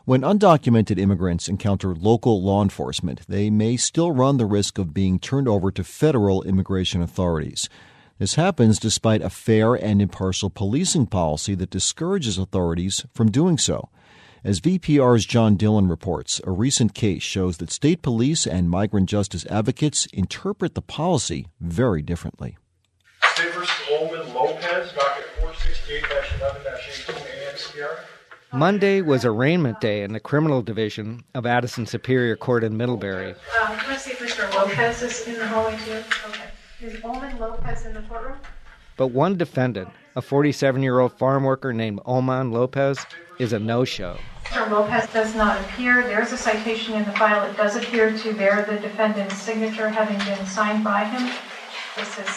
When undocumented immigrants encounter local law enforcement, they may still run the risk of being turned over to federal immigration authorities. This happens despite a fair and impartial policing policy that discourages authorities from doing so. As VPR's John Dillon reports, a recent case shows that state police and migrant justice advocates interpret the policy very differently. State v. Olman Lopez, docket 468-11-82 AMCR. Monday was arraignment day in the criminal division of Addison Superior Court in Middlebury. Can I see if Mr. Lopez is in the hallway too? Okay. Is Olman Lopez in the courtroom? But one defendant, a 47-year-old farm worker named Olman Lopez, is a no-show. Mr. Lopez does not appear. There's a citation in the file. It does appear to bear the defendant's signature having been signed by him. This is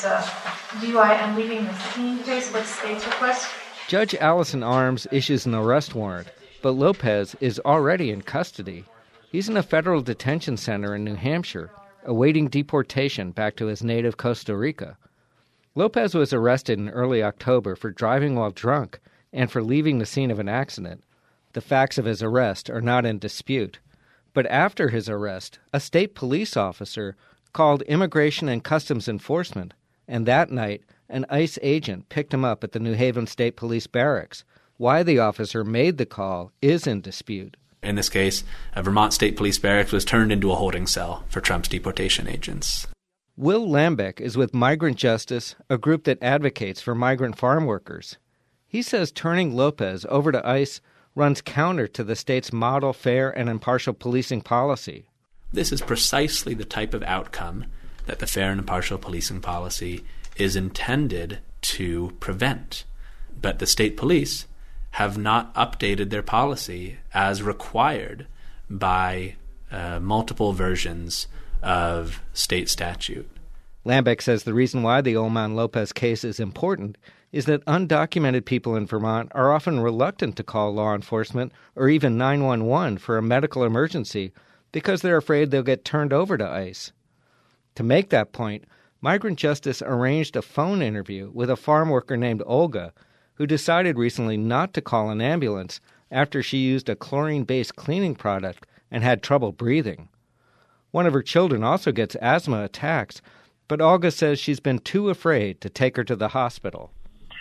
DUI and leaving the scene case. What's the state's request? Judge Allison Arms issues an arrest warrant, but Lopez is already in custody. He's in a federal detention center in New Hampshire, awaiting deportation back to his native Costa Rica. Lopez was arrested in early October for driving while drunk and for leaving the scene of an accident. The facts of his arrest are not in dispute. But after his arrest, a state police officer called Immigration and Customs Enforcement, and that night, an ICE agent picked him up at the New Haven State Police Barracks. Why the officer made the call is in dispute. In this case, a Vermont State Police Barracks was turned into a holding cell for Trump's deportation agents. Will Lambeck is with Migrant Justice, a group that advocates for migrant farm workers. He says turning Lopez over to ICE runs counter to the state's model, fair, and impartial policing policy. This is precisely the type of outcome that the fair and impartial policing policy is intended to prevent. But the state police have not updated their policy as required by multiple versions of state statute. Lambeck says the reason why the Olman Lopez case is important is that undocumented people in Vermont are often reluctant to call law enforcement or even 911 for a medical emergency because they're afraid they'll get turned over to ICE. To make that point, Migrant Justice arranged a phone interview with a farm worker named Olga, who decided recently not to call an ambulance after she used a chlorine-based cleaning product and had trouble breathing. One of her children also gets asthma attacks, but Olga says she's been too afraid to take her to the hospital.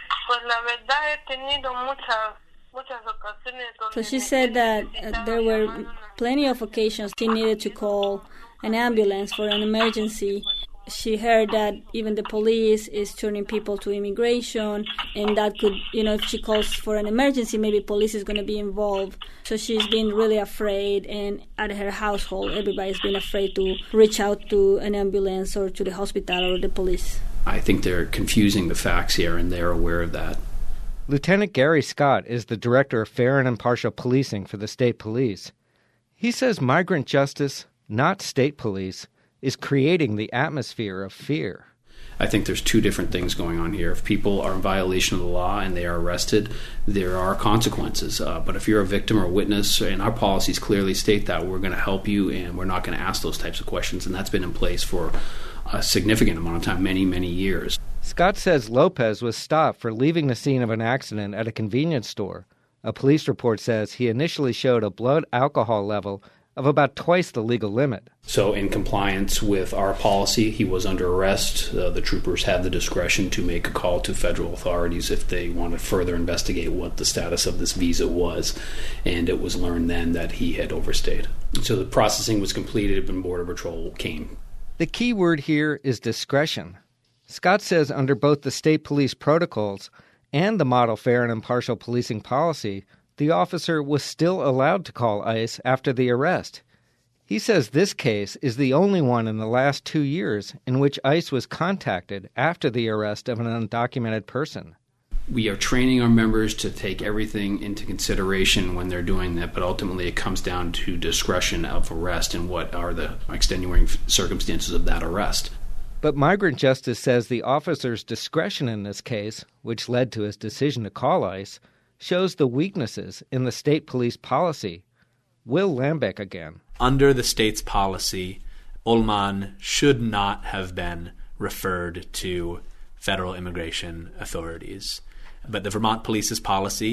So she said that there were plenty of occasions she needed to call an ambulance for an emergency. She heard that even the police is turning people to immigration, and that could, if she calls for an emergency, maybe police is going to be involved. So she's been really afraid, and at her household, everybody's been afraid to reach out to an ambulance or to the hospital or the police. I think they're confusing the facts here, and they're aware of that. Lieutenant Gary Scott is the director of fair and impartial policing for the state police. He says migrant justice, not state police, is creating the atmosphere of fear. I think there's two different things going on here. If people are in violation of the law and they are arrested, there are consequences. But if you're a victim or a witness, and our policies clearly state that, we're going to help you and we're not going to ask those types of questions. And that's been in place for a significant amount of time, many, many years. Scott says Lopez was stopped for leaving the scene of an accident at a convenience store. A police report says he initially showed a blood alcohol level of about twice the legal limit. So in compliance with our policy, he was under arrest. The troopers had the discretion to make a call to federal authorities if they want to further investigate what the status of this visa was. And it was learned then that he had overstayed. So the processing was completed when Border Patrol came. The key word here is discretion. Scott says under both the state police protocols and the model fair and impartial policing policy, the officer was still allowed to call ICE after the arrest. He says this case is the only one in the last 2 years in which ICE was contacted after the arrest of an undocumented person. We are training our members to take everything into consideration when they're doing that, but ultimately it comes down to discretion of arrest and what are the extenuating circumstances of that arrest. But Migrant Justice says the officer's discretion in this case, which led to his decision to call ICE, shows the weaknesses in the state police policy. Will Lambeck again. Under the state's policy, Olman should not have been referred to federal immigration authorities. But the Vermont police's policy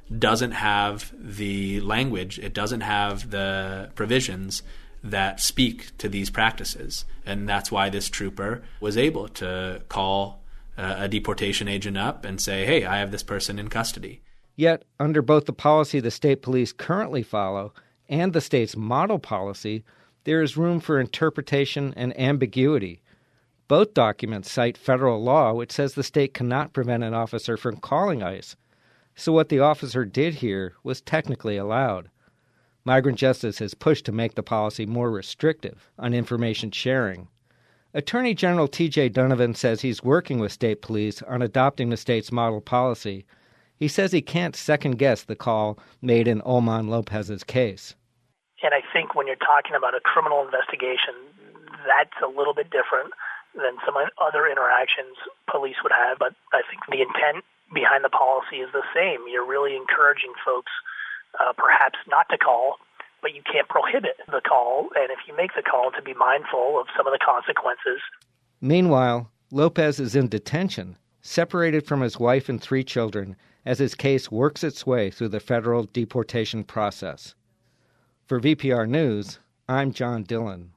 doesn't have the language, it doesn't have the provisions that speak to these practices. And that's why this trooper was able to call a deportation agent up and say, hey, I have this person in custody. Yet, under both the policy the state police currently follow and the state's model policy, there is room for interpretation and ambiguity. Both documents cite federal law, which says the state cannot prevent an officer from calling ICE. So what the officer did here was technically allowed. Migrant Justice has pushed to make the policy more restrictive on information sharing. Attorney General T.J. Donovan says he's working with state police on adopting the state's model policy. He says he can't second-guess the call made in Olman Lopez's case. And I think when you're talking about a criminal investigation, that's a little bit different than some other interactions police would have. But I think the intent behind the policy is the same. You're really encouraging folks perhaps not to call, but you can't prohibit the call. And if you make the call, to be mindful of some of the consequences. Meanwhile, Lopez is in detention, separated from his wife and 3 children, as his case works its way through the federal deportation process. For VPR News, I'm John Dillon.